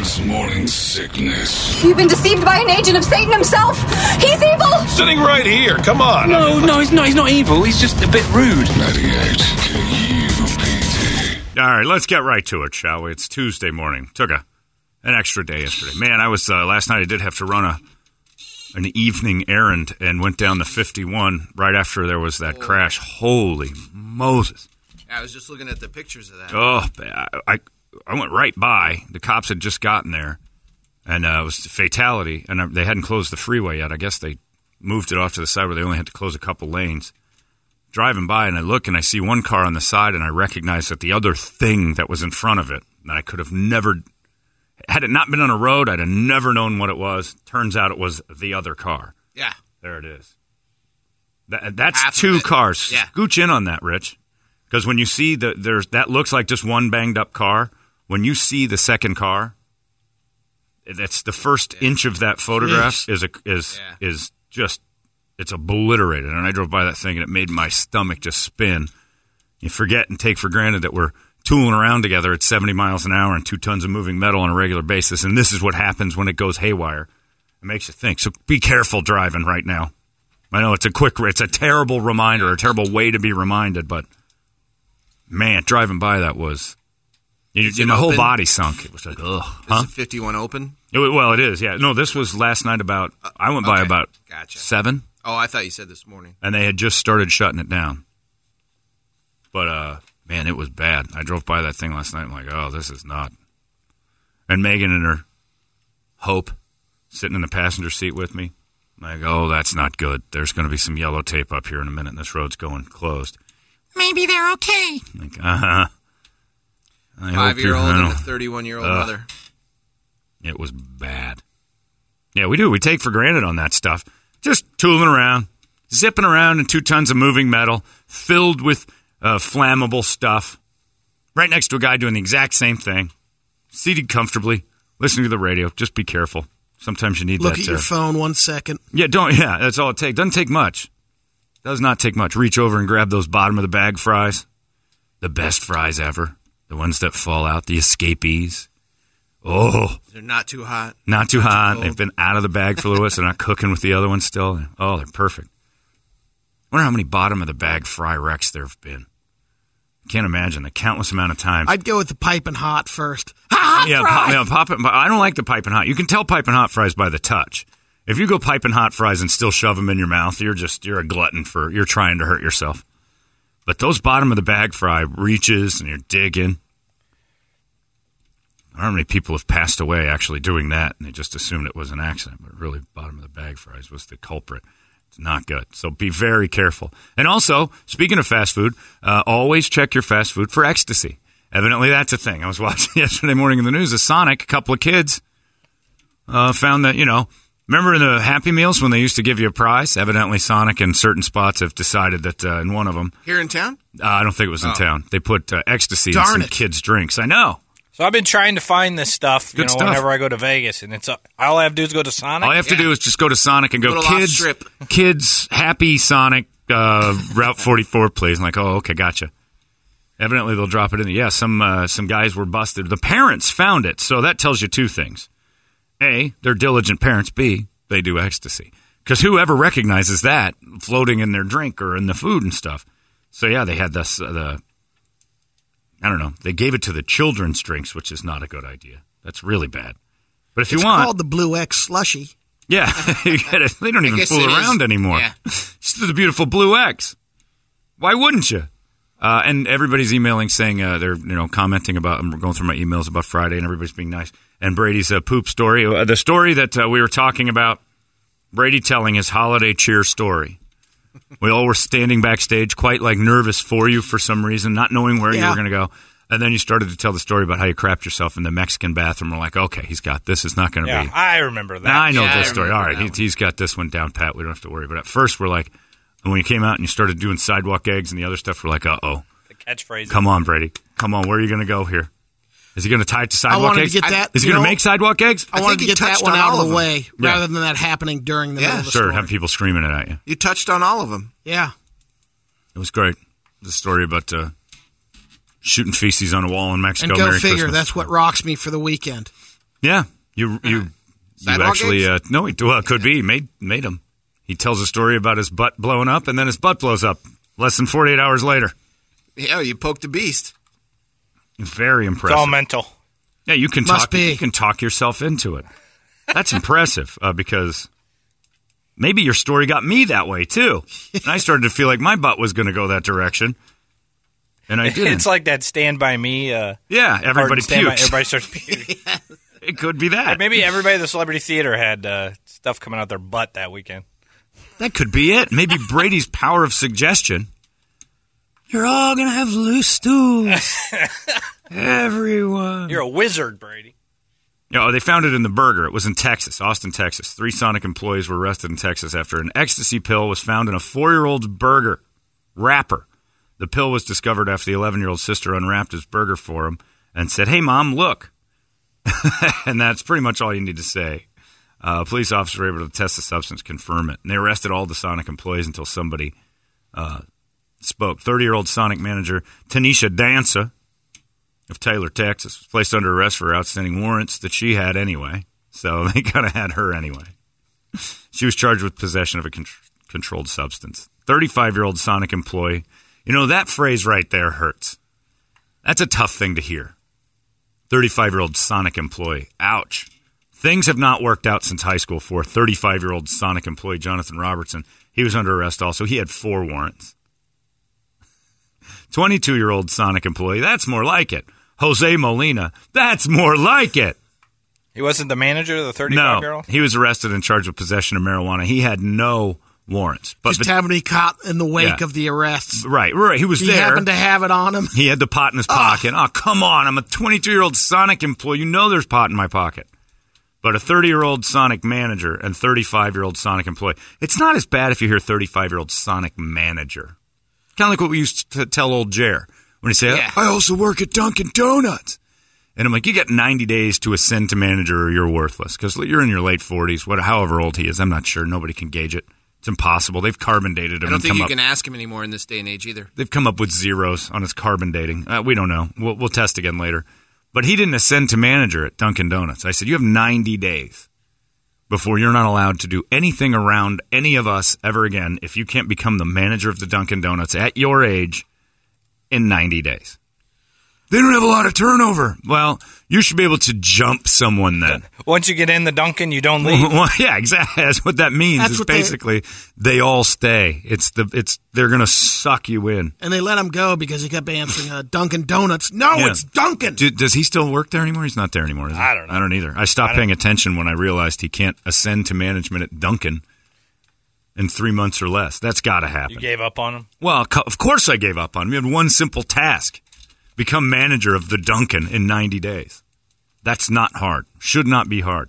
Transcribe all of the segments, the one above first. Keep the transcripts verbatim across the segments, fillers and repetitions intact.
Holmberg's Morning Sickness. You've been deceived by an agent of Satan himself. He's evil. Sitting right here. Come on. No, no, he's not. He's not evil. He's just a bit rude. ninety-eight K U P D. All right, let's get right to it, shall we? It's Tuesday morning. Took a an extra day yesterday. Man, I was uh, last night. I did have to run a an evening errand and went down the fifty-one right after there was that oh. crash. Holy Moses! I was just looking at the pictures of that. Oh, I I went right by. The cops had just gotten there, and uh, it was a fatality. And they hadn't closed the freeway yet. I guess they moved it off to the side where they only had to close a couple lanes. Driving by, and I look, and I see one car on the side, and I recognize that the other thing that was in front of it, that I could have never, had it not been on a road, I'd have never known what it was. Turns out it was the other car. Yeah. There it is. That, that's Half two cars. Yeah. Scooch in on that, Rich. Because when you see the, there's that looks like just one banged up car. When you see the second car, that's the first yeah. inch of that photograph is a, is yeah. is just, it's obliterated. And I drove by that thing, and it made my stomach just spin. You forget and take for granted that we're tooling around together at seventy miles an hour and two tons of moving metal on a regular basis, and this is what happens when it goes haywire. It makes you think. So be careful driving right now. I know it's a quick, it's a terrible reminder, a terrible way to be reminded, but man, driving by that was, you, you know, the whole body sunk. It was like, ugh. Huh? Is it fifty-one open? It, well, it is, yeah. No, this was last night about, uh, I went by okay. about gotcha. seven. Oh, I thought you said this morning. And they had just started shutting it down. But, uh, man, it was bad. I drove by that thing last night. I'm like, oh, this is not. And Megan and her Hope sitting in the passenger seat with me. I'm like, oh, that's not good. There's going to be some yellow tape up here in a minute, and this road's going closed. Maybe they're okay. Like, uh-huh. Five-year-old and a thirty-one-year-old uh, mother. It was bad. Yeah, we do. We take for granted on that stuff. Just tooling around, zipping around in two tons of moving metal, filled with uh, flammable stuff, right next to a guy doing the exact same thing, seated comfortably, listening to the radio. Just be careful. Sometimes you need Look that. Look at your uh, phone one second. Yeah, don't. Yeah, that's all it takes. Doesn't take much. Does not take much. Reach over and grab those bottom of the bag fries. The best fries ever. The ones that fall out. The escapees. Oh. They're not too hot. Not too not hot. Too They've been out of the bag for a little bit, so they're not cooking with the other ones still. Oh, they're perfect. I wonder how many bottom of the bag fry wrecks there have been. Can't imagine the countless amount of times. I'd go with the piping hot first. Hot yeah, fry. Pop, yeah, pop it. I don't like the piping hot. You can tell piping hot fries by the touch. If you go piping hot fries and still shove them in your mouth, you're just you're a glutton for you're trying to hurt yourself. But those bottom of the bag fry reaches and you're digging. I don't know how many people have passed away actually doing that, and they just assumed it was an accident. But really, bottom of the bag fries was the culprit. It's not good. So be very careful. And also, speaking of fast food, uh, always check your fast food for ecstasy. Evidently, that's a thing. I was watching yesterday morning in the news, a Sonic, a couple of kids uh, found that, you know, remember in the Happy Meals when they used to give you a prize? Evidently, Sonic in certain spots have decided that uh, in one of them. Here in town? Uh, I don't think it was in oh. town. They put uh, ecstasy Darn in some it. kids' drinks. I know. So I've been trying to find this stuff, you Good know, stuff. whenever I go to Vegas, and it's uh, all I have to do is go to Sonic. All you have to Yeah. do is just go to Sonic and go, Little off kids, strip. kids, happy Sonic, uh, Route forty-four, please. I'm like, oh, okay, gotcha. Evidently, they'll drop it in. Yeah, some uh, some guys were busted. The parents found it, so that tells you two things. A, they're diligent parents. B, they do ecstasy. Because whoever recognizes that floating in their drink or in the food and stuff. So, yeah, they had this, uh, the, I don't know, they gave it to the children's drinks, which is not a good idea. That's really bad. But if It's you want. called the Blue X slushy. Yeah, you get it. They don't even guess fool it around is. anymore. Yeah. It's the beautiful Blue X. Why wouldn't you? Uh, and everybody's emailing saying uh, they're you know commenting about. I'm going through my emails about Friday, and everybody's being nice. And Brady's uh, poop story, uh, the story that uh, we were talking about. Brady telling his holiday cheer story. We all were standing backstage, quite like nervous for you for some reason, not knowing where Yeah. you were going to go. And then you started to tell the story about how you crapped yourself in the Mexican bathroom. We're like, okay, he's got this. It's not going to yeah, be. I remember that. Now I know Yeah, this I story. All remember right, that he, he's got this one down pat. We don't have to worry. But at first, we're like, and when you came out and you started doing sidewalk eggs and the other stuff, we're like, uh-oh. The catchphrase. Come on, Brady. Come on. Where are you going to go here? Is he going to tie it to I sidewalk wanted eggs? to get that. Is he you going know, to make sidewalk eggs? I, I wanted think to he get that touched one on out all of the of way Yeah. rather than that happening during the Yeah, middle of the Sure, story. have people screaming it at you. You touched on all of them. Yeah. It was great. The story about uh, shooting feces on a wall in Mexico. And go Merry figure, Christmas. that's what rocks me for the weekend. Yeah, you you you Sidewalk actually eggs? uh, no, he, well, it could be made made him. He tells a story about his butt blowing up, and then his butt blows up less than forty-eight hours later. Yeah, you poked the beast. Very It's impressive. all mental. Yeah, you can Must talk. be. You can talk yourself into it. That's impressive uh, because maybe your story got me that way too, and I started to feel like my butt was going to go that direction, and I didn't. It's like that Stand By Me. Uh, yeah, everybody Stand By, pukes. everybody starts puking. It could be that. Maybe everybody at the Celebrity Theater had uh, stuff coming out their butt that weekend. That could be it. Maybe Brady's power of suggestion. You're all going to have loose stools. Everyone. You're a wizard, Brady. You know, they found it in the burger. It was in Texas, Austin, Texas. Three Sonic employees were arrested in Texas after an ecstasy pill was found in a four-year-old's burger wrapper. The pill was discovered after the eleven-year-old sister unwrapped his burger for him and said, "Hey, Mom, look." And that's pretty much all you need to say. Uh, a police officer were able to test the substance, confirm it. And they arrested all the Sonic employees until somebody uh, spoke. thirty-year-old Sonic manager Tanisha Danza of Taylor, Texas, was placed under arrest for outstanding warrants that she had anyway. So they kind of had her anyway. She was charged with possession of a con- controlled substance. thirty-five-year-old Sonic employee. You know, that phrase right there hurts. That's a tough thing to hear. thirty-five-year-old Sonic employee. Ouch. Things have not worked out since high school for thirty-five-year-old Sonic employee Jonathan Robertson. He was under arrest also. He had four warrants. twenty-two-year-old Sonic employee. That's more like it. Jose Molina. That's more like it. He wasn't the manager, the No, thirty-five-year-old? he was arrested and charged with possession of marijuana. He had no warrants. But, Just but happened to be caught in the wake Yeah. of the arrests. right, right. He was He there. happened to have it on him. He had the pot in his pocket. Oh, come on. I'm a twenty-two-year-old Sonic employee. You know there's pot in my pocket. But a thirty-year-old Sonic manager and thirty-five-year-old Sonic employee. It's not as bad if you hear thirty-five-year-old Sonic manager. Kind of like what we used to tell old Jer. When he said, Yeah. I also work at Dunkin' Donuts. And I'm like, you got ninety days to ascend to manager or you're worthless. Because you're in your late forties, what, however old he is. I'm not sure. Nobody can gauge it. It's impossible. They've carbon dated him. I don't and think come you up, can ask him anymore in this day and age either. They've come up with zeros on his carbon dating. Uh, we don't know. We'll, we'll test again later. But he didn't ascend to manager at Dunkin' Donuts. I said, you have ninety days before you're not allowed to do anything around any of us ever again if you can't become the manager of the Dunkin' Donuts at your age in ninety days. They don't have a lot of turnover. Well, you should be able to jump someone then. Once you get in the Dunkin', you don't leave. Well, yeah, exactly. That's what that means. That's is what they- basically they, all stay. It's the it's they're gonna suck you in. And they let him go because he kept answering uh, Dunkin' Donuts. No, Yeah. it's Dunkin'. Do, does he still work there anymore? He's not there anymore, is he? I don't know. I don't either. I stopped I don't- paying attention when I realized he can't ascend to management at Dunkin' in three months or less. That's got to happen. You gave up on him? Well, co- of course I gave up on him. He had one simple task. Become manager of the Dunkin' in ninety days. That's not hard. Should not be hard.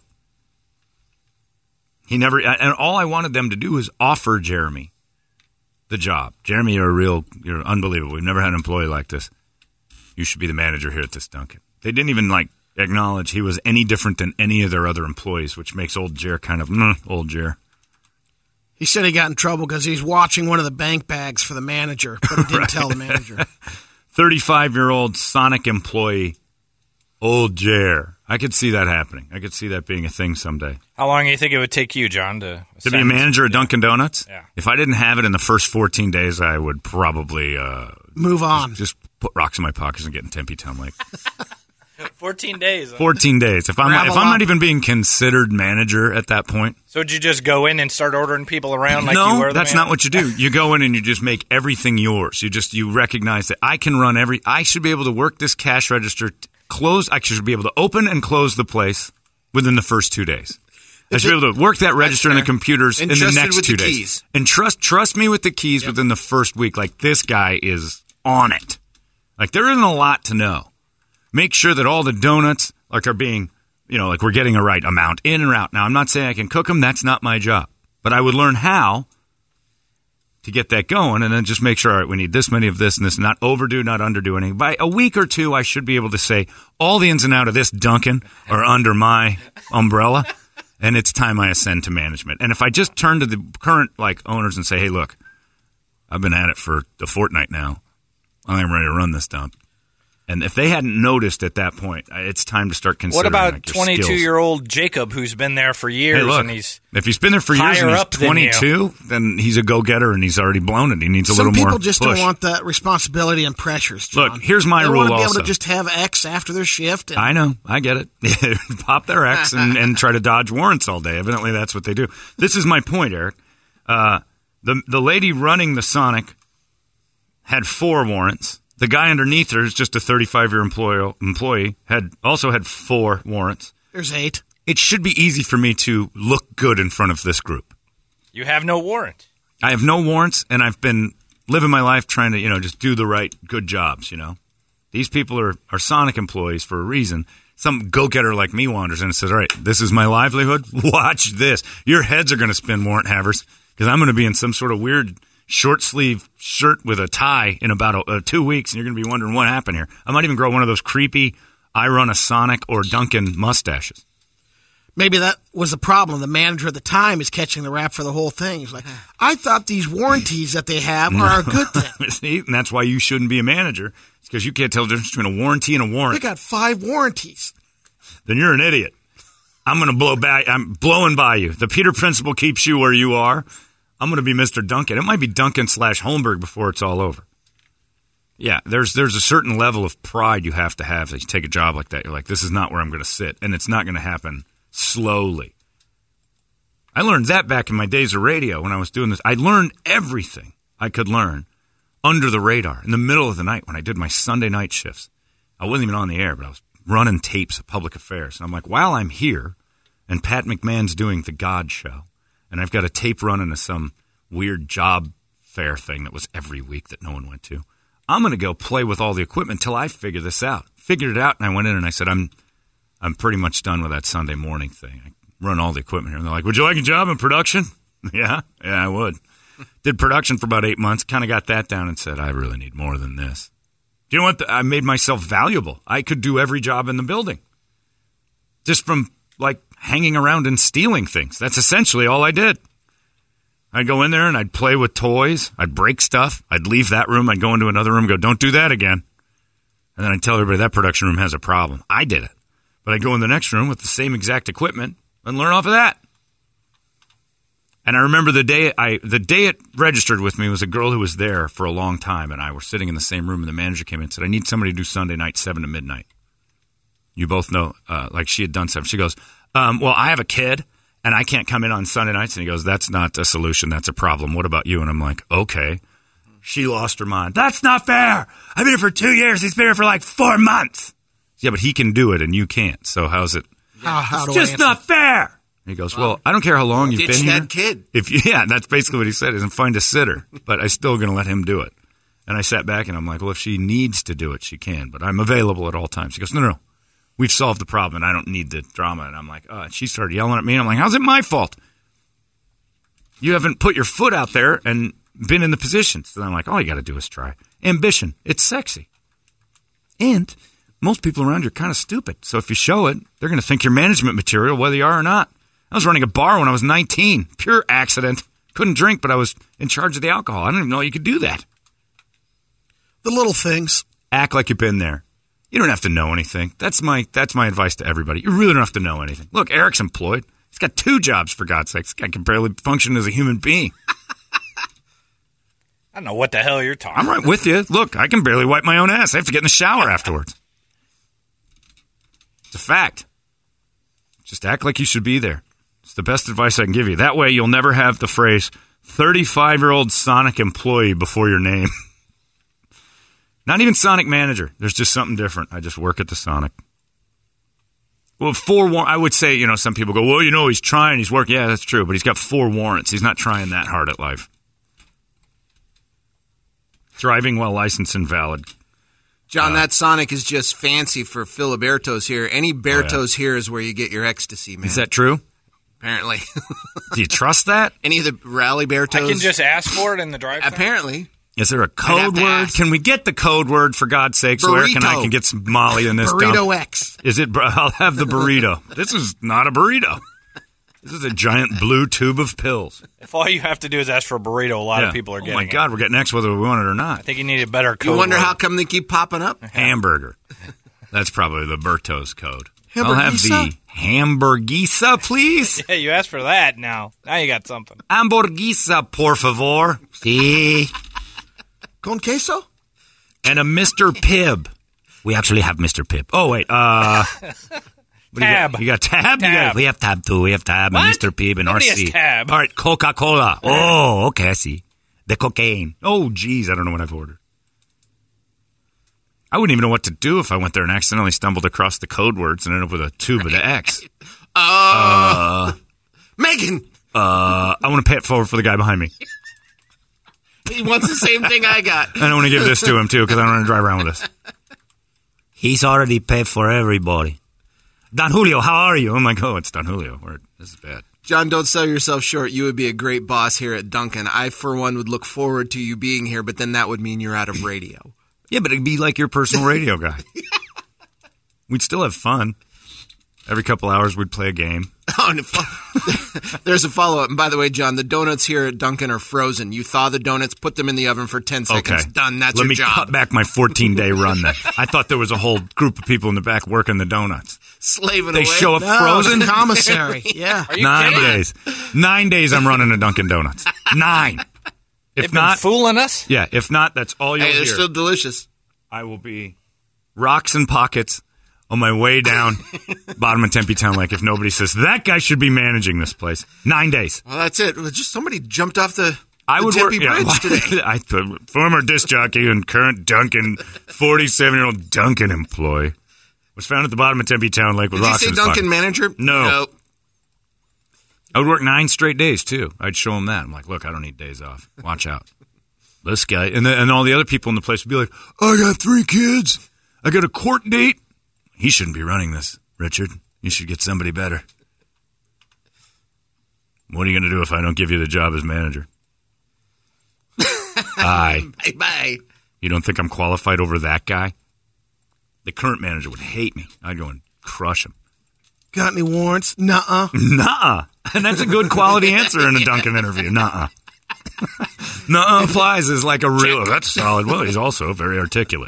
He never, and all I wanted them to do was offer Jeremy the job. Jeremy, you're a real, you're unbelievable. We've never had an employee like this. You should be the manager here at this Dunkin'. They didn't even like acknowledge he was any different than any of their other employees, which makes old Jer kind of, mm, old Jer. He said he got in trouble because he's watching one of the bank bags for the manager, but he didn't Right. tell the manager. thirty-five-year-old Sonic employee, old Jer. I could see that happening. I could see that being a thing someday. How long do you think it would take you, John, to To be a ascend? manager at Dunkin' Donuts? Yeah. If I didn't have it in the first fourteen days, I would probably uh, Move on. just put rocks in my pockets and get in Tempe Town Lake. fourteen days. huh? fourteen days. If I'm Gravel if I'm up. not even being considered manager at that point, So would you just go in and start ordering people around like no, you were the that's man? not what you do. You go in and you just make everything yours. You just you recognize that I can run every. I should be able to work this cash register, t- close. I should be able to open and close the place within the first two days. I should be able to work that register in the fair. computers in the Entrusted next with two the days. keys. And trust trust me with the keys within the first week. Like this guy is on it. Like there isn't a lot to know. Make sure that all the donuts like are being, you know, like we're getting a right amount in and out. Now I'm not saying I can cook them. That's not my job. But I would learn how to get that going, and then just make sure, all right, we need this many of this and this, not overdo, not underdo anything. By a week or two, I should be able to say all the ins and out of this Dunkin' are under my umbrella, and it's time I ascend to management. And if I just turn to the current like owners and say, hey, look, I've been at it for a fortnight now. I am ready to run this dump. And if they hadn't noticed at that point, it's time to start considering. What about like, twenty-two-year-old Jacob, who's been there for years? Hey, look, and he's if he's been there for years and he's twenty-two, then he's a go-getter and he's already blown it. He needs a Some little more people just push. don't want that responsibility and pressures, John. Look, here's my they rule want to be also. able to just have X after their shift. And- I know. I get it. Pop their X and, and try to dodge warrants all day. Evidently, that's what they do. This is my point, Eric. Uh, the the lady running the Sonic had four warrants. The guy underneath her is just a thirty-five-year employee, employee, had also had four warrants. There's eight. It should be easy for me to look good in front of this group. You have no warrant. I have no warrants, and I've been living my life trying to, you know, just do the right, good jobs, you know. These people are, are Sonic employees for a reason. Some go-getter like me wanders in and says, all right, this is my livelihood. Watch this. Your heads are going to spin, warrant havers, because I'm going to be in some sort of weird short-sleeve shirt with a tie in about a, uh, two weeks, and you're going to be wondering what happened here. I might even grow one of those creepy I run a Sonic or Duncan mustaches. Maybe that was the problem. The manager at the time is catching the rap for the whole thing. He's like, I thought these warranties that they have are a good thing. See, and that's why you shouldn't be a manager. It's because you can't tell the difference between a warranty and a warrant. They got five warranties. Then you're an idiot. I'm going to blow by. I'm blowing by you. The Peter Principle keeps you where you are. I'm going to be Mister Duncan. It might be Duncan slash Holmberg before it's all over. Yeah, there's there's a certain level of pride you have to have as you take a job like that. You're like, this is not where I'm going to sit, and it's not going to happen slowly. I learned that back in my days of radio when I was doing this. I learned everything I could learn under the radar in the middle of the night when I did my Sunday night shifts. I wasn't even on the air, but I was running tapes of public affairs. And I'm like, while I'm here and Pat McMahon's doing the God Show, and I've got a tape running of some weird job fair thing that was every week that no one went to, I'm going to go play with all the equipment until I figure this out. Figured it out, and I went in and I said, I'm I'm pretty much done with that Sunday morning thing. I run all the equipment here. And they're like, would you like a job in production? yeah, yeah, I would. Did production for about eight months, kind of got that down and said, I really need more than this. Do you know what? The, I made myself valuable. I could do every job in the building. Just from, like, hanging around and stealing things. That's essentially all I did. I'd go in there and I'd play with toys. I'd break stuff. I'd leave that room. I'd go into another room and go, don't do that again. And then I'd tell everybody that production room has a problem. I did it. But I'd go in the next room with the same exact equipment and learn off of that. And I remember the day I the day it registered with me was a girl who was there for a long time, and I were sitting in the same room, and the manager came in and said, I need somebody to do Sunday night, seven to midnight. You both know, uh, like she had done something. She goes, um, well, I have a kid, and I can't come in on Sunday nights. And he goes, that's not a solution. That's a problem. What about you? And I'm like, okay. She lost her mind. That's not fair. I've been here for two years. He's been here for like four months. Yeah, but he can do it, and you can't. So how's it? How, how it's do just not fair. And he goes, well, I don't care how long you've Ditch been here. that kid. If you, yeah, that's basically what he said, is find a sitter. But I'm still going to let him do it. And I sat back, and I'm like, well, if she needs to do it, she can. But I'm available at all times. He goes, no, no, no. We've solved the problem, and I don't need the drama. And I'm like, oh, and she started yelling at me. And I'm like, how's it my fault? You haven't put your foot out there and been in the position. So I'm like, all you got to do is try. Ambition. It's sexy. And most people around you are kind of stupid. So if you show it, they're going to think you're management material, whether you are or not. I was running a bar when I was nineteen. Pure accident. Couldn't drink, but I was in charge of the alcohol. I didn't even know you could do that. The little things. Act like you've been there. You don't have to know anything. That's my that's my advice to everybody. You really don't have to know anything. Look, Eric's employed. He's got two jobs, for God's sakes. This guy can barely function as a human being. I don't know what the hell you're talking I'm right about. with you. Look, I can barely wipe my own ass. I have to get in the shower afterwards. It's a fact. Just act like you should be there. It's the best advice I can give you. That way you'll never have the phrase thirty-five-year-old Sonic employee before your name. Not even Sonic manager. There's just something different. I just work at the Sonic. Well, four war- I would say, you know, some people go, well, you know, he's trying, he's working. Yeah, that's true, but he's got four warrants. He's not trying that hard at life. Driving while licensed invalid. John, Uh, that Sonic is just fancy for Filiberto's here. Any Bertos Oh, yeah. here is where you get your ecstasy, man. Is that true? Apparently. Do you trust that? Any of the Rally Bertos? I can just ask for it in the drive-thru? Apparently. Is there a have code to word? ask. Can we get the code word, for God's sake, so Eric and I Burrito. can get some Molly in this Burrito dump? X. Is it? I'll have the burrito. This is not a burrito. This is a giant blue tube of pills. If all you have to do is ask for a burrito, a lot Yeah. of people are oh getting my it. God, we're getting X whether we want it or not. I think you need a better code. You wonder word. how come they keep popping up? Hamburger. That's probably the Berto's code. I'll have Hamburguesa? the hamburguesa, please. Yeah, you asked for that now. Now you got something. Hamburguesa, por favor. Si. Con queso? And a Mister Pibb. We actually have Mister Pibb. Oh, wait. Uh, what do you got? Tab. You got tab? You Tab. got, we have tab, too. We have tab What? and Mister Pibb and Nobody R C. has tab. All right, Coca-Cola. Oh, okay, I see. The cocaine. Oh, geez, I don't know what I've ordered. I wouldn't even know what to do if I went there and accidentally stumbled across the code words and ended up with a tube of the X. Uh, Megan! Uh, I want to pay it forward for the guy behind me. He wants the same thing I got. I don't want to give this to him, too, because I don't want to drive around with this. He's already paid for everybody. Don Julio, how are you? I'm like, oh, it's Don Julio. We're, this is bad. John, don't sell yourself short. You would be a great boss here at Dunkin'. I, for one, would look forward to you being here, but then that would mean you're out of radio. Yeah, but it'd be like your personal radio guy. We'd still have fun. Every couple hours, we'd play a game. Oh, and there's a follow-up. And by the way, John, the donuts here at Dunkin' are frozen. You thaw the donuts, put them in the oven for ten seconds. Okay. Done. That's Let your me job. cut back my fourteen-day run then. I thought there was a whole group of people in the back working the donuts. Slaving They away. show up No, frozen? the commissary. Yeah. Are you Nine kidding? days. Nine days I'm running a Dunkin' Donuts. Nine. If They've not, been fooling us? yeah, if not, that's all you'll Hey, they're hear. still delicious. I will be rocks and pockets on my way down bottom of Tempe Town Lake if nobody says, that guy should be managing this place. Nine days. Well, that's it. Well, just somebody jumped off the, I the would Tempe work. Yeah, Bridge today. I, former disc jockey and current Dunkin', forty-seven-year-old Dunkin' employee. Was found at the bottom of Tempe Town Lake with Did you rocks say in his Dunkin' pocket. manager? No. No. I would work nine straight days, too. I'd show him that. I'm like, look, I don't need days off. Watch out. This guy. And, the, and all the other people in the place would be like, I got three kids. I got a court date. He shouldn't be running this, Richard. You should get somebody better. What are you going to do if I don't give you the job as manager? Aye. Bye-bye. You don't think I'm qualified over that guy? The current manager would hate me. I'd go and crush him. Got any warrants? Nuh-uh. Nuh-uh. And that's a good quality answer in a Dunkin' interview. Nuh-uh. Nuh-uh applies is like a real... That's solid. Well, he's also very articulate.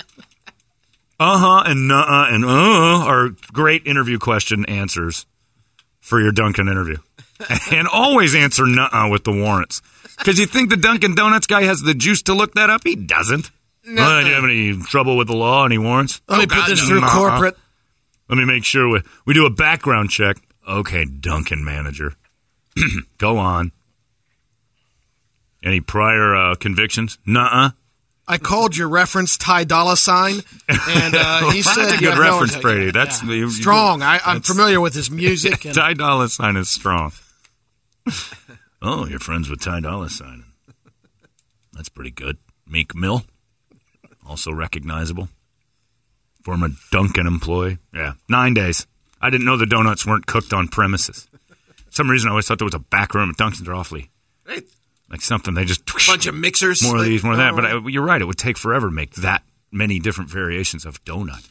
Uh-huh and nuh-uh and uh are great interview question answers for your Dunkin' interview. And always answer nuh-uh with the warrants. Because you think the Dunkin' Donuts guy has the juice to look that up? He doesn't. No. Well, do you have any trouble with the law? Any warrants? Let me Oh, put God, this no. through Nuh-uh. corporate. Let me make sure we, we do a background check. Okay, Dunkin' manager. Go on. Any prior uh, convictions? Nuh-uh. I called your reference Ty Dolla Sign, and uh, he said That's a you good have no reference, idea. Brady. That's Yeah. you- you- strong. I, I'm that's- familiar with his music. And Ty Dolla Sign is strong. Oh, you're friends with Ty Dolla Sign. That's pretty good. Meek Mill, also recognizable. Former Dunkin' employee. Yeah, nine days. I didn't know the donuts weren't cooked on premises. For some reason, I always thought there was a back room at Dunkin's. They're awfully Right. like something they just Bunch of mixers. more of like, these, more of that. oh, But I, you're right; it would take forever to make that many different variations of donut.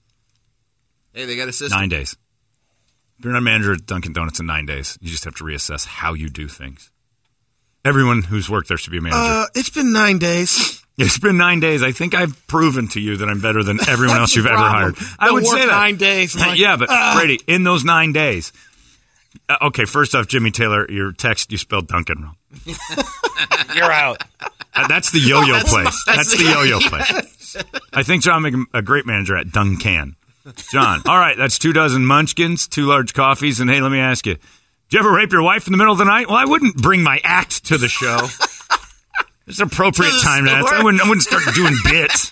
Hey, they got a system. Nine days. If you're not a manager at Dunkin' Donuts in nine days, you just have to reassess how you do things. Everyone who's worked there should be a manager. uh, it's been nine days. It's been nine days. I think I've proven to you that I'm better than everyone else That's you've the ever problem. hired. I They'll would work say that. nine days. I'm like, yeah, but ah. Brady, in those nine days. Uh, okay, first off, Jimmy Taylor, your text, you spelled Dunkin' wrong. You're out. Uh, that's the yo-yo That's place. my- That's the yo-yo place. I think John make a great manager at Duncan. John, all right, that's two dozen munchkins, two large coffees, and hey, let me ask you, did you ever rape your wife in the middle of the night? Well, I wouldn't bring my act to the show. It's an appropriate To the time to ask. store? I wouldn't, I wouldn't start doing bits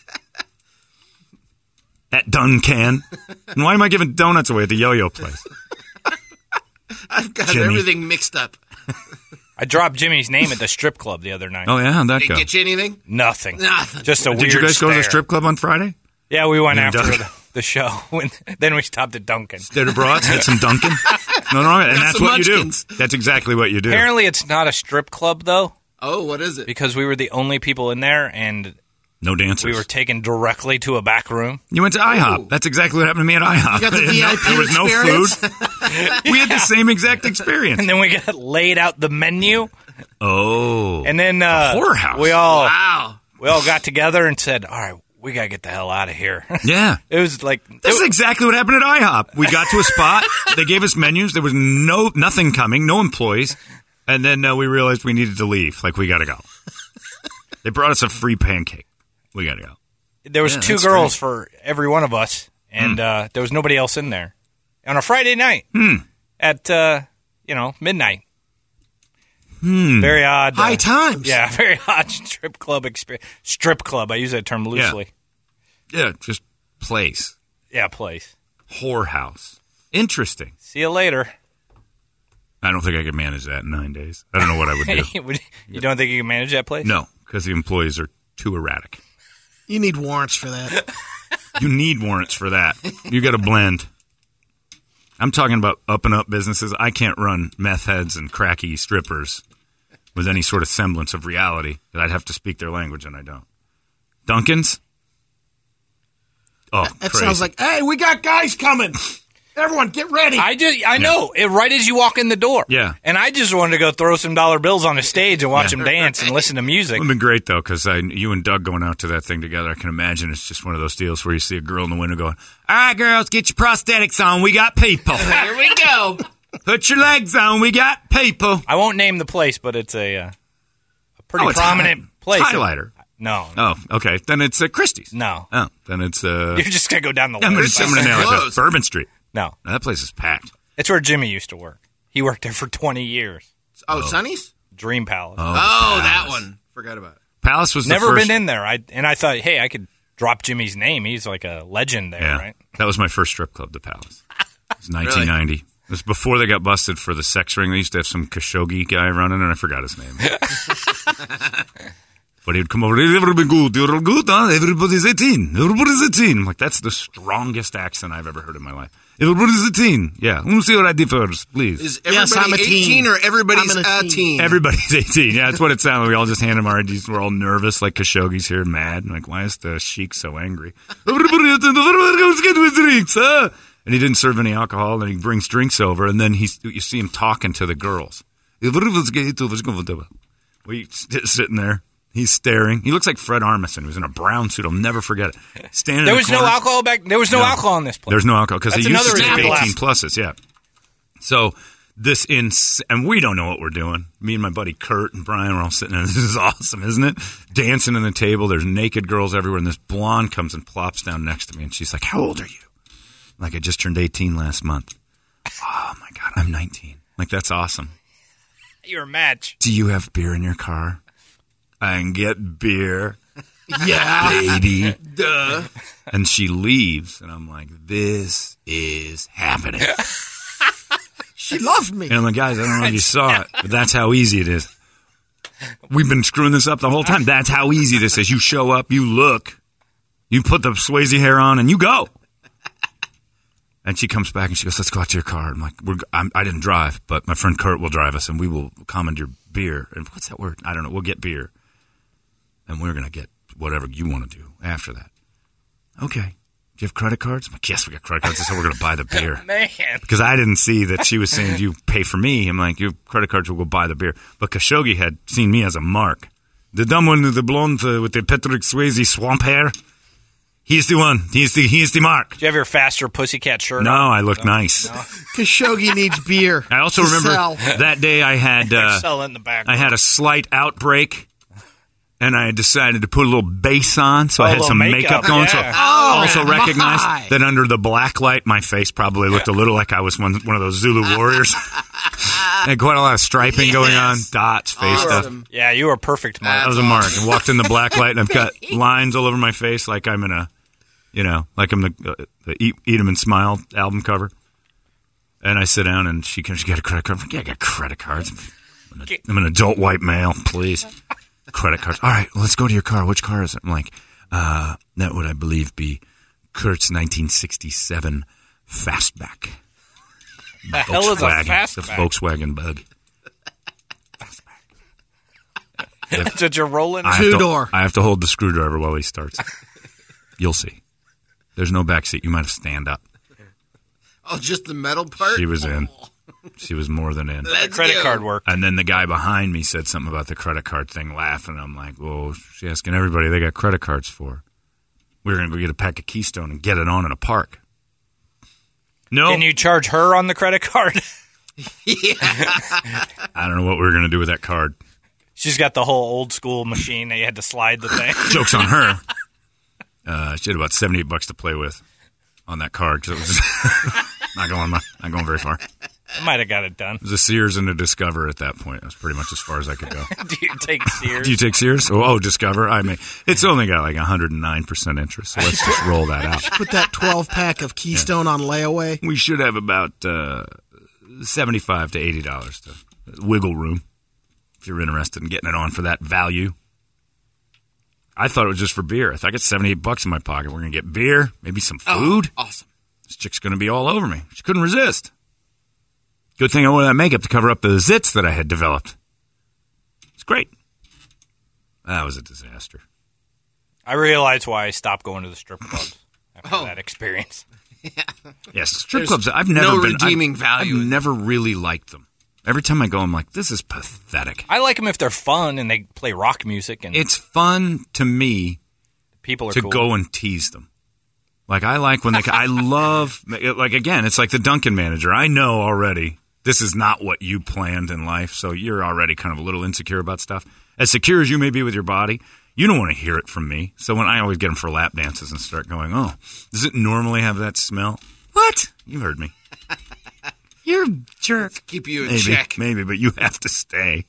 at Duncan. And why am I giving donuts away at the yo-yo place? I've got Jimmy. everything mixed up. I dropped Jimmy's name at the strip club the other night. Oh, yeah? How'd that Did go? it get you anything? Nothing. Nothing. Just a weird Did you guys go to the stare. strip club on Friday? Yeah, we went You after done- the, the show. When, then we stopped at Dunkin'. Did a broad? Had some Dunkin'? No, no, and Got that's some what you munchkins. do. That's exactly what you do. Apparently, it's not a strip club, though, Oh, what is it? because we were the only people in there, and No dancers. we were taken directly to a back room. You went to IHOP. That's exactly what happened to me at IHOP. You got the No- V I P there was no experience? food. We had the same exact experience. And then we got laid out the menu. Oh. And then uh, a whorehouse. we all Wow. we all got together and said, all right, we got to get the hell out of here. Yeah. It was like... This it, is exactly what happened at IHOP. We got to a spot. They gave us menus. There was no nothing coming, no employees. And then uh, we realized we needed to leave. Like, we got to go. They brought us a free pancake. We got to go. There was Yeah, two that's girls great. for every one of us, and Mm. uh, there was nobody else in there. On a Friday night Hmm. at, uh, you know, midnight. Hmm. Very odd. High uh, times. Yeah, very odd strip club experience. Strip club, I use that term loosely. Yeah, just place. Yeah, place. Whorehouse. Interesting. See you later. I don't think I could manage that in nine days. I don't know what I would do. Would- you don't think you can manage that place? No, because the employees are too erratic. You need warrants for that. You need warrants for that. You got to blend. I'm talking about up and up businesses. I can't run meth heads and cracky strippers with any sort of semblance of reality. I'd have to speak their language, and I don't. Duncan's? Oh, That crazy. sounds like, hey, we got guys coming. Everyone, get ready. I just, I know, it, right as you walk in the door. Yeah. And I just wanted to go throw some dollar bills on the stage and watch Yeah. them dance and listen to music. It would have been great, though, because you and Doug going out to that thing together, I can imagine it's just one of those deals where you see a girl in the window going, all right, girls, get your prosthetics on. We got people. Here we go. Put your legs on. We got people. I won't name the place, but it's a, uh, a pretty Oh, it's prominent hi- place. Highlighter. No. Oh, okay. Then it's uh, Christie's. No. Oh, then it's... Uh, You're just going to go down the I'm going list. to nail it. close. Bourbon Street. No. Now, that place is packed. It's where Jimmy used to work. He worked there for twenty years. Oh, Sonny's? Dream Palace. Oh, Oh, the that Palace. one. Forgot about it. Palace was the Never first, been in there. I And I thought, hey, I could drop Jimmy's name. He's like a legend there, Yeah, right? that was my first strip club, the Palace. It was nineteen ninety. It was before they got busted for the sex ring. They used to have some Khashoggi guy running, and I forgot his name. But he'd come over, everybody good, you're all good, huh? Everybody's eighteen. Everybody's eighteen. I'm like, that's the strongest accent I've ever heard in my life. Everybody's eighteen. Yeah, let me see what I did first, please. Is Yes, everybody I'm a teen. eighteen or everybody's I'm a a teen. teen? Everybody's eighteen. Yeah, that's what it sounded like. We all just hand him our I Ds. We're all nervous, like Khashoggi's here, mad. I'm like, why is the sheik so angry? Everybody, let's get with drinks, huh? And he didn't serve any alcohol, and he brings drinks over, and then he's, you see him talking to the girls. We sitting there. He's staring. He looks like Fred Armisen. He was in a brown suit. I'll never forget it. Standing There in was the no corner. alcohol back. There was no, No. alcohol in this place. There's no alcohol because they That's used to another take reason. eighteen pluses. Yeah. So this ins and we don't know what we're doing. Me and my buddy Kurt and Brian are all sitting there. This is awesome, isn't it? Dancing on the table. There's naked girls everywhere, and this blonde comes and plops down next to me, and she's like, "How old are you?" Like, I just turned eighteen last month. Oh my god, I'm nineteen. Like, that's awesome. You're a match. Do you have beer in your car? I can get beer. Yeah. Lady. Duh. And she leaves, and I'm like, this is happening. She loved me. And I'm like, guys, I don't know if you saw it, but that's how easy it is. We've been screwing this up the whole time. That's how easy this is. You show up, you look, you put the Swayze hair on, and you go. And she comes back and she goes, let's go out to your car. I'm like, We're, I'm, I didn't drive, but my friend Kurt will drive us, and we will commandeer beer. And what's that word? I don't know. We'll get beer. And we're going to get whatever you want to do after that. Okay. Do you have credit cards? I'm like, yes, we got credit cards. That's how we're going to buy the beer. Man. Because I didn't see that she was saying, you pay for me. I'm like, your credit cards will go buy the beer. But Khashoggi had seen me as a mark. The dumb one with the blonde uh, with the Patrick Swayze swamp hair. He's the one. He's the he's the mark. Did you have your faster pussycat shirt No, on? I look nice. Khashoggi needs beer. I also to remember sell. that day I had uh, Sell it in the back. I had a slight outbreak, and I decided to put a little bass on, so Oh, I a had little some makeup, makeup, going. yeah. So Oh, also my. recognized that under the black light, my face probably looked a little like I was one one of those Zulu warriors. Had quite a lot of striping going on, dots, face stuff. Awesome. Yeah, you were perfect, Mark. That was a mark. I walked in the black light, and I've got lines all over my face, like I'm in a, you know, like I'm the, uh, the Eat, Eat 'Em and Smile album cover. And I sit down, and she comes, "You got a credit card?" I'm like, "Yeah, I got credit cards. I'm an, I'm an adult white male, please. Credit cards. All right, let's go to your car. Which car is it?" I'm like, uh, that would, I believe, be Kurt's nineteen sixty-seven Fastback. The hell is a Volkswagen. Fastback? The Volkswagen Bug. That's what you're rolling? I have to- Two-door. I have to hold the screwdriver while he starts. You'll see. There's no back seat. You might have to stand up. Oh, just the metal part? She was in. She was more than in. Let's Credit go. card work. And then the guy behind me said something about the credit card thing, laughing. I'm like, well, she's asking everybody they got credit cards for. We were going to go get a pack of Keystone and get it on in a park. No. Can you charge her on the credit card? I don't know what we were going to do with that card. She's got the whole old school machine that you had to slide the thing. Joke's on her. Uh, she had about seventy-eight bucks to play with on that card. 'Cause it was not going not going very far. I might have got it done. It was a Sears and a Discover at that point. That was pretty much as far as I could go. Do you take Sears? Do you take Sears? Oh, oh, Discover. I mean, it's only got like one hundred nine percent interest, so let's just roll that out. Put that twelve pack of Keystone on layaway. We should have about uh, seventy-five to eighty dollars to wiggle room if you're interested in getting it on for that value. I thought it was just for beer. If I get seventy-eight bucks in my pocket, we're going to get beer, maybe some food. Oh, awesome. This chick's going to be all over me. She couldn't resist. Good thing I wore that makeup to cover up the zits that I had developed. It's great. That was a disaster. I realize why I stopped going to the strip clubs after Oh. that experience. Yes, strip There's clubs. I've never no been. redeeming I've, value I've in never really liked them. Every time I go, I'm like, this is pathetic. I like them if they're fun and they play rock music and It's fun to me people are to cool. go and tease them. Like, I like when they, I love, like, again, it's like the Dunkin' manager. I know already this is not what you planned in life, so you're already kind of a little insecure about stuff. As secure as you may be with your body, you don't want to hear it from me. So when I always get them for lap dances and start going, oh, does it normally have that smell? What? You heard me. You're a jerk. Keep you in Maybe, check. maybe, but you have to stay.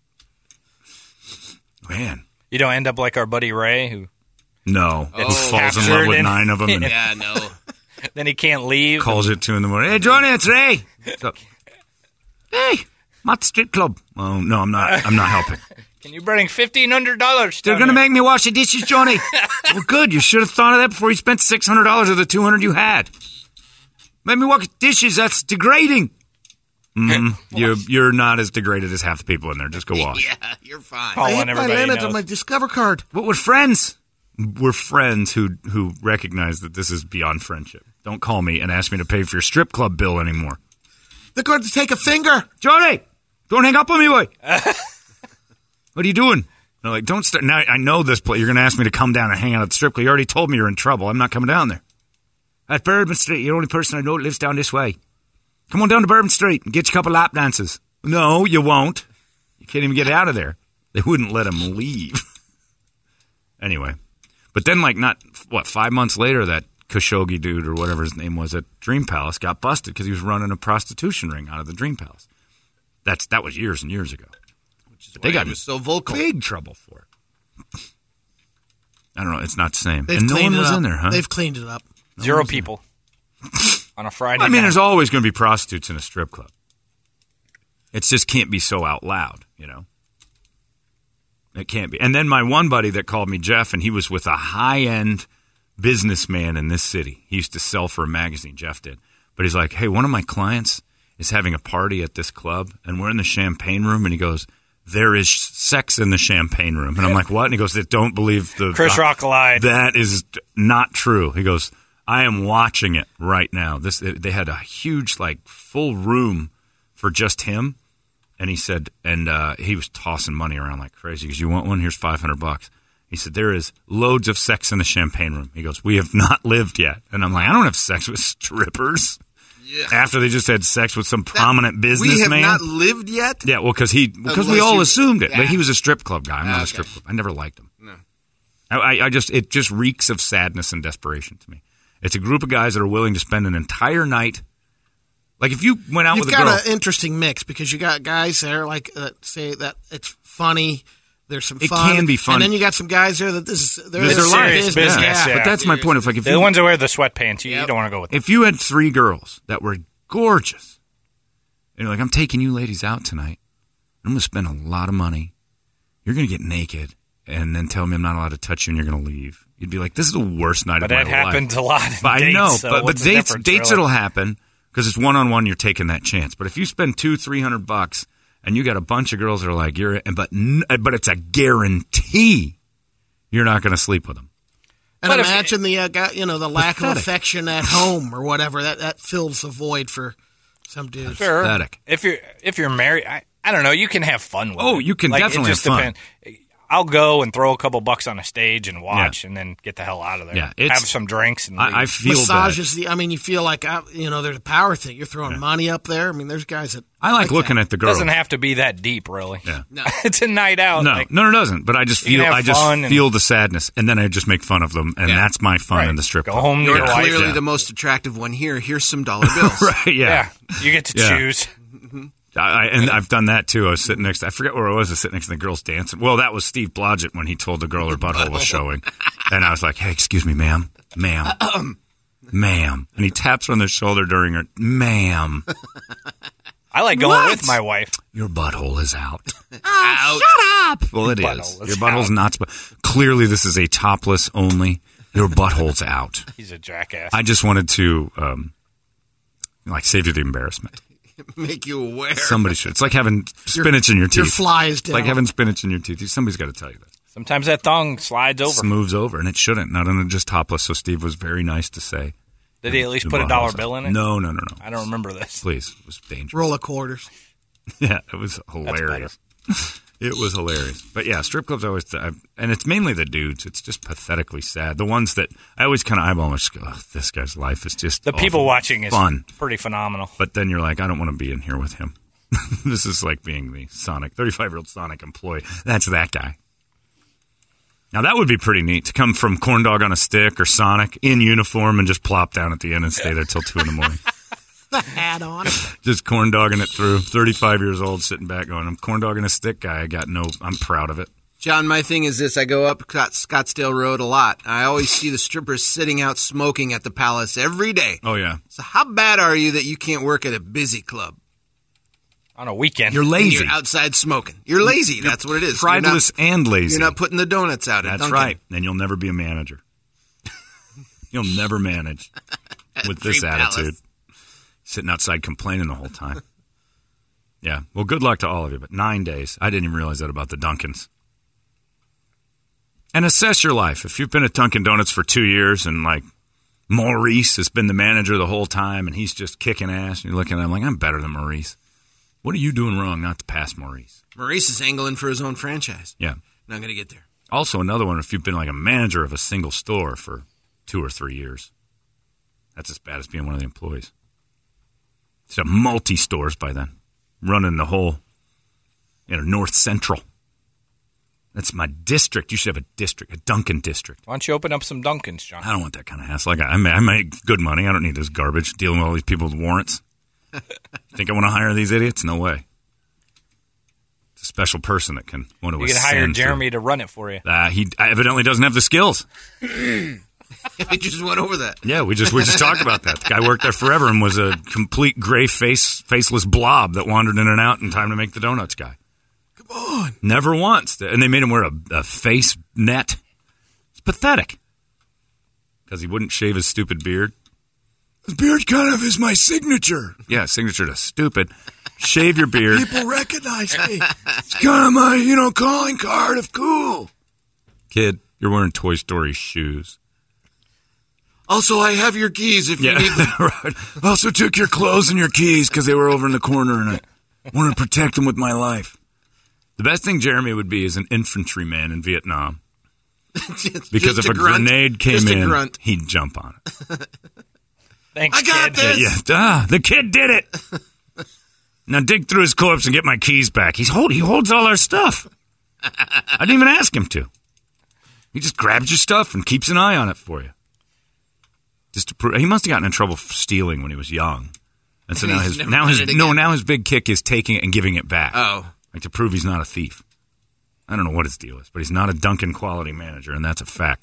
Man. You don't end up like our buddy Ray, who No. Who Oh. falls in love Captured with in- nine of them and Yeah, no. then he can't leave. calls it two in the morning. Hey, Johnny, it's Ray. What's up? Hey, I'm at the strip club. Oh, no, I'm not. I'm not helping. Can you bring fifteen hundred dollars? They're going to make me wash the dishes, Johnny. Well, good. You should have thought of that before you spent six hundred dollars of the two hundred dollars you had. Make me wash the dishes. That's degrading. Mm, you're, you're not as degraded as half the people in there. Just go wash. Yeah, you're fine. Oh, I hit and my everybody limit knows. on my Discover card. But we're friends. We're friends who who recognize that this is beyond friendship. Don't call me and ask me to pay for your strip club bill anymore. They're going to take a finger. Johnny, don't hang up on me, boy. What are you doing? They're like, don't start. Now I know this place. You're going to ask me to come down and hang out at the strip club. You already told me you're in trouble. I'm not coming down there. At Bourbon Street, you're the only person I know that lives down this way. Come on down to Bourbon Street and get you a couple lap dances. No, you won't. You can't even get out of there. They wouldn't let him leave. Anyway. But then, like, not, what, five months later, that Khashoggi dude or whatever his name was at Dream Palace got busted because he was running a prostitution ring out of the Dream Palace. That's That was years and years ago. But they why got he was so vocal. big trouble for it. I don't know. It's not the same. They've and no cleaned one it was up. in there, huh? They've cleaned it up. Zero people on a Friday I mean, night. there's always going to be prostitutes in a strip club. It just can't be so out loud, you know? It can't be. And then my one buddy that called me Jeff, and he was with a high-end businessman in this city. He used to sell for a magazine, Jeff did. But he's like, hey, one of my clients is having a party at this club, and we're in the champagne room, and he goes, there is sex in the champagne room. And I'm like, what? And he goes, don't believe the... Chris Rock lied. That is not true. He goes, I am watching it right now. This They had a huge, like, full room for just him. And he said, and uh, he was tossing money around like crazy. He goes, you want one? Here's five hundred bucks. He said, there is loads of sex in the champagne room. He goes, we have not lived yet. And I'm like, I don't have sex with strippers. Yeah. After they just had sex with some prominent businessman. We have not lived yet? Yeah, well, because he because we Unless all you- assumed it. Yeah. But he was a strip club guy. I'm not Okay. a strip club. I never liked him. No. I, I, I just it just reeks of sadness and desperation to me. It's a group of guys that are willing to spend an entire night. Like if you went out You've with a girl, got an interesting mix because you got guys there like uh, say that it's funny. There's some It fun. can be funny. And then you got some guys there that this is they're This in is their life. serious business, Yeah. yeah. But that's my point. If like if They're you, the ones that wear the sweatpants. You, you Yep. don't want to go with them. if you had three girls that were gorgeous, and you're like, I'm taking you ladies out tonight. I'm going to spend a lot of money. You're going to get naked, and then tell me I'm not allowed to touch you, and you're going to leave. You'd be like, this is the worst night But of my that life. happens a lot. in But I dates, know, so but, but what's the dates difference, dates really? it'll happen because it's one on one. You're taking that chance. But if you spend two, three hundred bucks, and you got a bunch of girls that are like you're, but n- but it's a guarantee you're not going to sleep with them. And But if- imagine the uh, guy, you know, the lack Pathetic. of affection at home or whatever. That that fills the void for some dudes. Sure. Pathetic. If you're if you're married, I, I don't know. You can have fun with it. Oh, you can Like, definitely it just have fun. depends. I'll go and throw a couple bucks on a stage and watch, and then get the hell out of there. Yeah, it's- have some drinks and leave. I, I feel bad. Massages the. I mean, you feel like uh, you know, there's a power thing. You're throwing money up there. I mean, there's guys that I like looking that. at the girl. doesn't have to be that deep, really. Yeah. No. It's a night out. No, like, no, it doesn't. But I just You feel, can have I just fun and- feel the sadness, and then I just make fun of them, and Yeah. that's my fun right. in the strip Go club. home to You're your wife. clearly Yeah. the most attractive one here. Here's some dollar bills. Right? Yeah. Yeah, you get to Yeah. choose. I, I, and I've done that too. I was sitting next. I forget where I was. I was sitting next to the girls dancing. Well, that was Steve Blodgett when he told the girl her butthole was showing, and I was like, "Hey, excuse me, ma'am, ma'am, ma'am," and he taps her on the shoulder during her, "Ma'am, I like going What? with my wife. your butthole is out." Out. Well, it is. Butthole is Your butthole's out. not. Sp- Clearly, this is a topless only. Your butthole's out. He's a jackass. I just wanted to, um, like, save you the embarrassment. Make you aware. Somebody should. It's like having spinach in your teeth. Your fly is down. Like having spinach in your teeth. Somebody's got to tell you that. Sometimes that thong slides over. Smooths over, and it shouldn't. Not on just topless. So Steve was very nice to say. Did he at least Your put a butthole's dollar out. bill in it? No, no, no, no. I don't remember this. Please, it was dangerous. roll of quarters. Yeah, it was hilarious. It was hilarious. But yeah, strip clubs always, I, and it's mainly the dudes. It's just pathetically sad. The ones that I always kind of eyeball and just go, oh, this guy's life is just The people awful. watching is fun. pretty phenomenal. But then you're like, I don't want to be in here with him. This is like being the Sonic, thirty-five-year-old Sonic employee. That's that guy. Now, that would be pretty neat to come from Corn Dog on a Stick or Sonic in uniform and just plop down at the end and stay there till two in the morning. The hat on. Just corn dogging it through. thirty-five years old, sitting back going, I'm corn dogging a stick guy. I got no, I'm proud of it. John, my thing is this. I go up Scott- Scottsdale Road a lot. I always see the strippers sitting out smoking at the Palace every day. Oh, yeah. So how bad are you that you can't work at a busy club? On a weekend. You're And lazy. You're outside smoking. You're lazy. That's what it is. Prideless You're not, and lazy. you're not putting the donuts out at That's Dunkin'. right. And you'll never be a manager. You'll never manage with this Dream attitude. Palace. Sitting outside complaining the whole time. Yeah. Well, good luck to all of you. But nine days. I didn't even realize that about the Dunkins. And assess your life. If you've been at Dunkin' Donuts for two years and, like, Maurice has been the manager the whole time and he's just kicking ass, and you're looking at him like, I'm better than Maurice. What are you doing wrong not to pass Maurice? Maurice is angling for his own franchise. Yeah. Not going to get there. Also, another one, if you've been like a manager of a single store for two or three years, that's as bad as being one of the employees. It's a multi-stores by then, running the whole, you know, North Central. That's my district. You should have a district, a Dunkin' district. Why don't you open up some Dunkins, John? I don't want that kind of hassle. Like I, I, make, I make good money. I don't need this garbage dealing with all these people with warrants. Think I want to hire these idiots? No way. It's a special person that can want to You can ascend hire through- Jeremy to run it for you. Uh, he evidently doesn't have the skills. We just went over that. Yeah, we just we just talked about that. The guy worked there forever and was a complete gray face, faceless blob that wandered in and out in time to make the donuts guy. Come on, never once. And they made him wear a, a face net. It's pathetic because he wouldn't shave his stupid beard. His beard kind of is my signature. Yeah, signature to stupid. Shave your beard. People recognize me. It's kind of my, you know, calling card of cool. Kid, you're wearing Toy Story shoes. Also, I have your keys if Yeah, you need them. right. I also took your clothes and your keys because they were over in the corner, and I want to protect them with my life. The best thing Jeremy would be is an infantryman in Vietnam. Just- Because just if a grunt. grenade came Just a in, grunt. he'd jump on it. Thanks, I got kid. this. Yeah, duh, the kid did it. Now dig through his corpse and get my keys back. He's hold, he holds all our stuff. I didn't even ask him to. He just grabs your stuff and keeps an eye on it for you. Just to prove, he must have gotten in trouble for stealing when he was young, and so And now he's his never now done his it no again. now his big kick is taking it and giving it back. Oh. Like to prove he's not a thief. I don't know what his deal is, but he's not a Dunkin' quality manager, and that's a fact.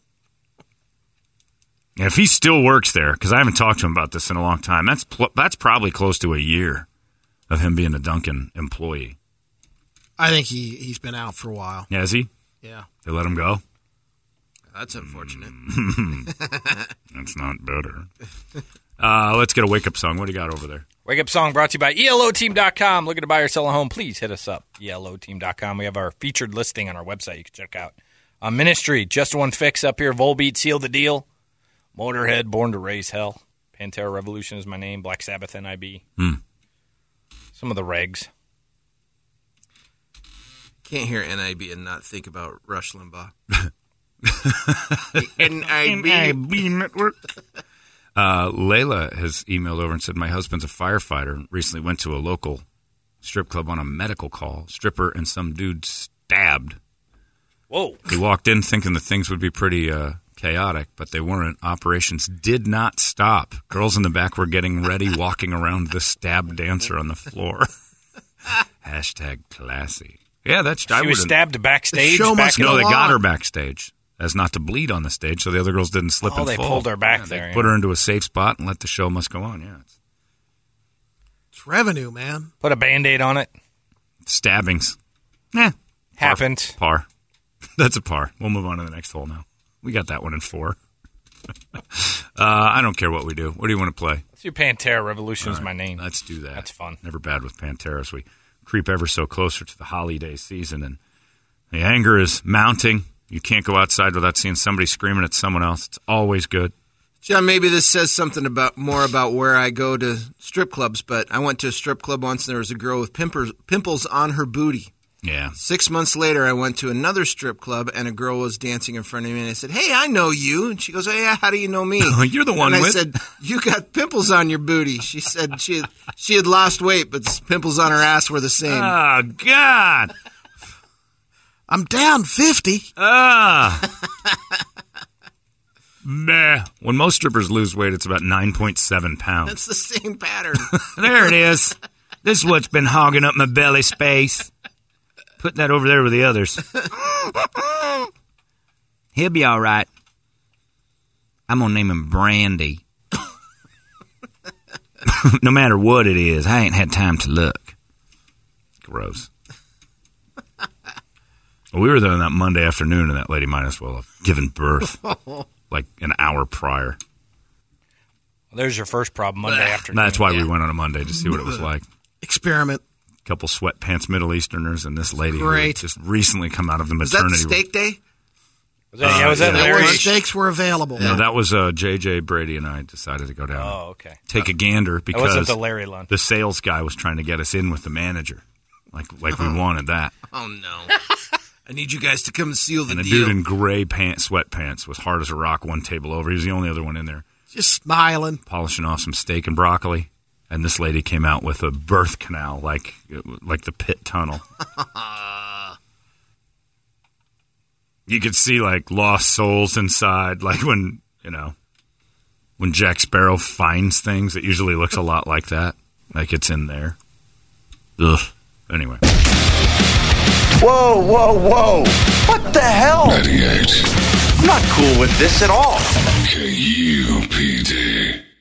And if he still works there, because I haven't talked to him about this in a long time, that's pl- that's probably close to a year of him being a Dunkin' employee. I think he, he's been out for a while. Yeah, is he? Yeah. They let him go? That's unfortunate. That's not better. Uh, let's get a wake-up song. What do you got over there? Wake Up Song brought to you by E L O team dot com. Looking to buy or sell a home, please hit us up, E L O team dot com. We have our featured listing on our website you can check out Uh, Ministry, Just One Fix up here. Volbeat, Seal the Deal. Motorhead, Born to Raise Hell. Pantera Revolution is my name. Black Sabbath, N I B. Hmm. Some of the regs. Can't hear N I B and not think about Rush Limbaugh. N I B Network. Uh, Layla has emailed over and said, my husband's a firefighter and recently went to a local strip club on a medical call. Stripper and some dude stabbed. Whoa. He walked in thinking that things would be pretty uh, chaotic, but they weren't. Operations did not stop. Girls in the back were getting ready, walking around the stabbed dancer on the floor. Hashtag classy. Yeah, that's... She was stabbed backstage? The show back must in- No, they Go got on. her backstage as not to bleed on the stage, so the other girls didn't slip Oh, and they fall. pulled her back Yeah, there, They put yeah. her into a safe spot and let the show must go on, yeah. It's It's revenue, man. Put a Band-Aid on it. stabbings. Nah. Happened. Par. That's a par. We'll move on to the next hole now. We got that one in four. uh, I don't care what we do. What do you want to play? Let's do Pantera Revolution is All right, my name. Let's do that. That's fun. Never bad with Pantera as we creep ever so closer to the holiday season. And the anger is mounting. You can't go outside without seeing somebody screaming at someone else. It's always good. John, maybe this says something about more about where I go to strip clubs, but I went to a strip club once and there was a girl with pimpers, pimples on her booty. Yeah. Six months later, I went to another strip club and a girl was dancing in front of me and I said, hey, I know you. And she goes, oh, yeah, how do you know me? You're the one and I with- said, you got pimples on your booty. She said she had, she had lost weight, but pimples on her ass were the same. Oh, God. I'm down fifty. Ah. Meh. When most strippers lose weight, it's about nine point seven pounds. That's the same pattern. There it is. This is what's been hogging up my belly space. Put that over there with the others. He'll be all right. I'm going to name him Brandy. No matter what it is, I ain't had time to look. Gross. Well, we were there on that Monday afternoon, and that lady might as well have given birth like an hour prior. There's your first problem Monday afternoon. That's why we went on a Monday to see what it was like. Experiment. Couple sweatpants Middle Easterners and this lady who Great. had just recently come out of the Was that maternity the steak day? Was that, yeah, was that Uh, yeah. Larry? Steaks were available. No, that was uh, J J Brady and I decided to go down. Oh, okay. Take a gander That wasn't because the Larry lunch. the sales guy was trying to get us in with the manager, like like we wanted that. Oh, no. I need you guys to come and seal the And a deal. dude in gray pants, sweatpants, was hard as a rock one table over. He was the only other one in there, Just smiling. polishing off some steak and broccoli. And this lady came out with a birth canal, like like the pit tunnel. You could see like lost souls inside, like when you know when Jack Sparrow finds things. It usually looks a lot like that, like it's in there. Ugh. Anyway, Whoa, whoa, whoa. What the hell? ninety-eight I'm not cool with this at all. K U P D.